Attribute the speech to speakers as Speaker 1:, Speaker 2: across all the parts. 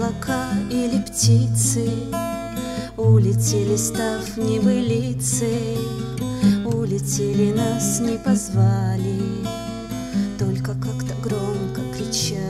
Speaker 1: облака или птицы улетели, став небылицей, улетели, нас не позвали, только как-то громко кричали.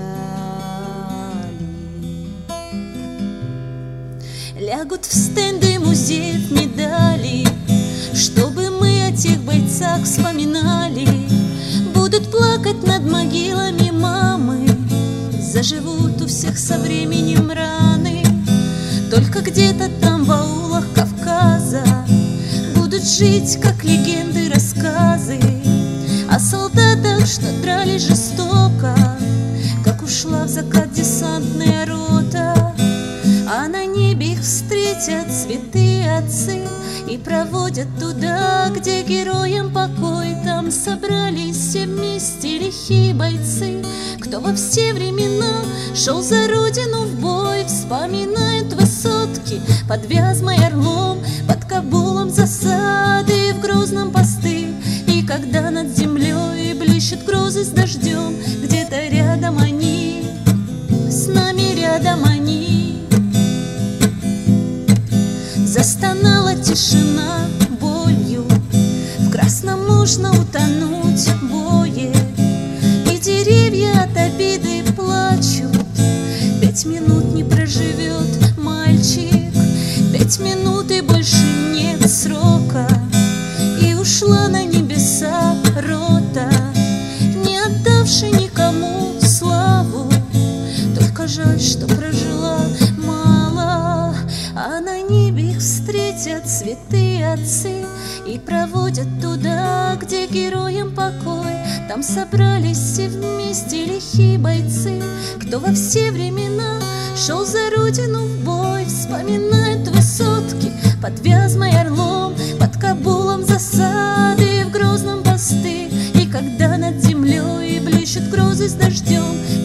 Speaker 1: Лягут в стенды музеев медали, чтобы мы о тех бойцах вспоминали. Будут плакать над могилами мамы, заживут у всех со временем раны. Только где-то там в аулах Кавказа будут жить, как легенды, рассказы о солдатах, что дрались жестоко, как ушла в закат десантная рота. А на небе их встретят святые отцы и проводят туда, где героям покой. Там собрались все вместе лихие бойцы, кто во все времена шел за родину в бой. Вспоминают высотки под Вязьмой, Орлом, под Кабулом засады, в Грозном посты. И когда над землей блещут грозы с дождем, где-то рядом они, с нами рядом они. Застонала тишина болью, в красном можно утонуть в бое, и деревья от обиды плачут. 5 минут не проживет мальчик, 5 минут и больше нет срока. И ушла на небеса рота, не отдавши никому славу. Только жаль, что прожила мало. А на небе их встретят святые отцы и проводят туда, где героям покой. Там собрались все вместе лихие бойцы, кто во все времена шел за родину в бой. Вспоминают высотки под Вязьмой, Орлом, под Кабулом засады, в Грозном посты. И когда над землей блещут грозы с дождем,